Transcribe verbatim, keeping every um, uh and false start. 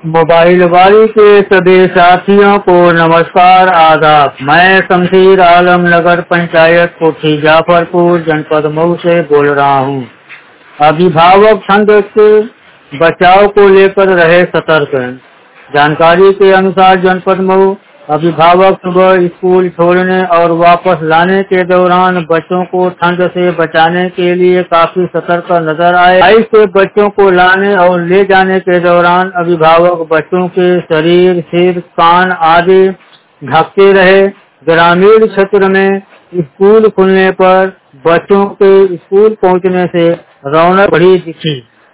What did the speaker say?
Mobile वाली के सभी साथियों को नमस्कार आदाब। मैं शमशीर आलम नगर पंचायत कोठी जाफरपुर जनपद मऊ से बोल रहा हूँ। अभिभावक ठंड से बचाव को लेकर रहे सतर्क। जानकारी के अनुसार जनपद मऊ अभिभावक सुबह स्कूल छोड़ने और वापस लाने के दौरान बच्चों को ठंड से बचाने के लिए काफी सतर्क नजर आए। ऐसे बच्चों को लाने और ले जाने के दौरान अभिभावक बच्चों के शरीर, सिर, कान आदि ढकते रहे। ग्रामीण क्षेत्र में स्कूल खुलने पर बच्चों के स्कूल पहुंचने से रौनक बढ़ी दिखी।